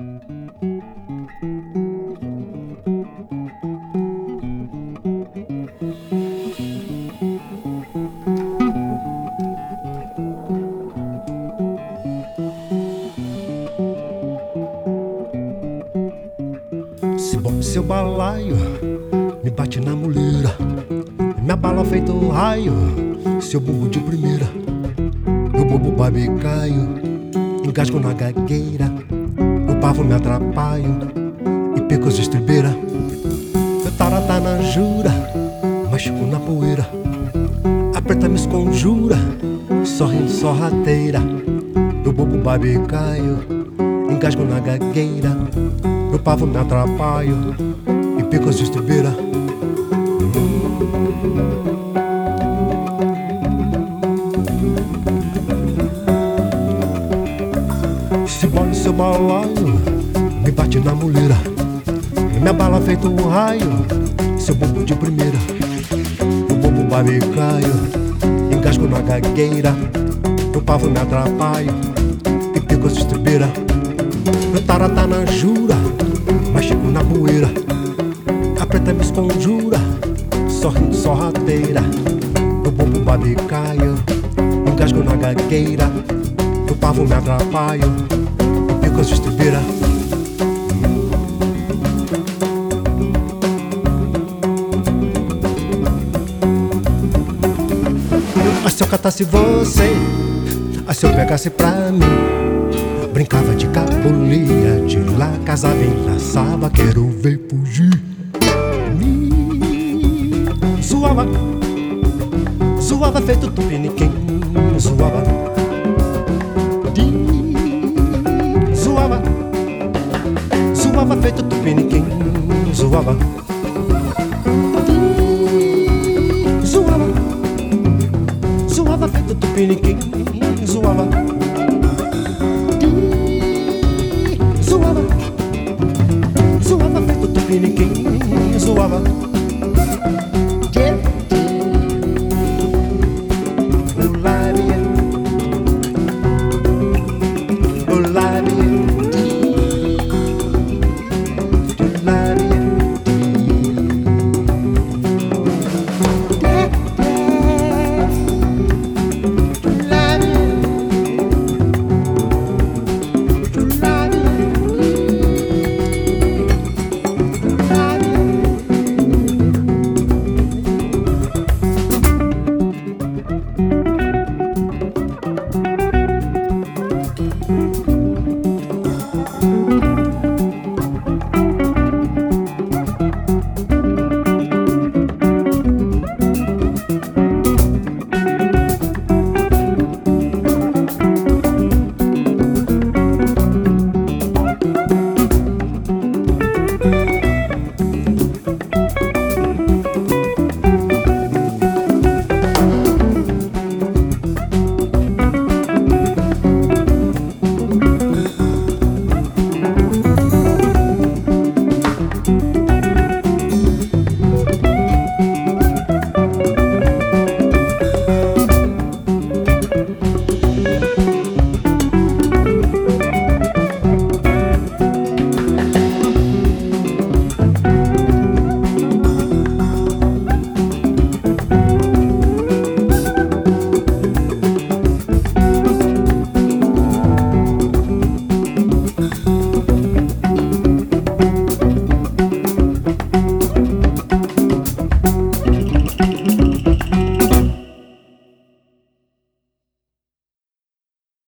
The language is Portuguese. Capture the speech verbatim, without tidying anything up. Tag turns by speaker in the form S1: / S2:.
S1: Se bom seu balaio me bate na muleira, me abala feito raio, seu bumbum de primeira. Meu bobo babicaio, engasgo na gagueira, o pavo me atrapalho e pico as estribeira. Meu taratá na jura, machuco na poeira, aperta me esconjura, sorrindo sorrateira. Meu bobo babicaio, engasgo na gagueira, meu pavo me atrapalho e pico as estribeira. Se bola seu balaio me bate na muleira, me abala feito um raio, seu bobo de primeira. O bobo babicaio, engasgo na gagueira, meu pavo me atrapalho e pico as estribeira. Meu taratá na jura, machuco na poeira, aperta me esconjura, sorrindo sorrateira. Meu bobo babicaio, engasgo na gagueira, meu pavo me atrapalho e pico as estribeira. Ah, se eu catasse você, ah, se eu pegasse pra mim, brincava de capolia, de lá casava e laçava, quero ver fugir. Me zoava, zoava feito tupiniquim, zoava, de, zoava, zoava feito tupiniquim, zoava, de, zoava, zoava feito tupiniquim, zoava. Zoava, zoava feito tupiniquim, zoava.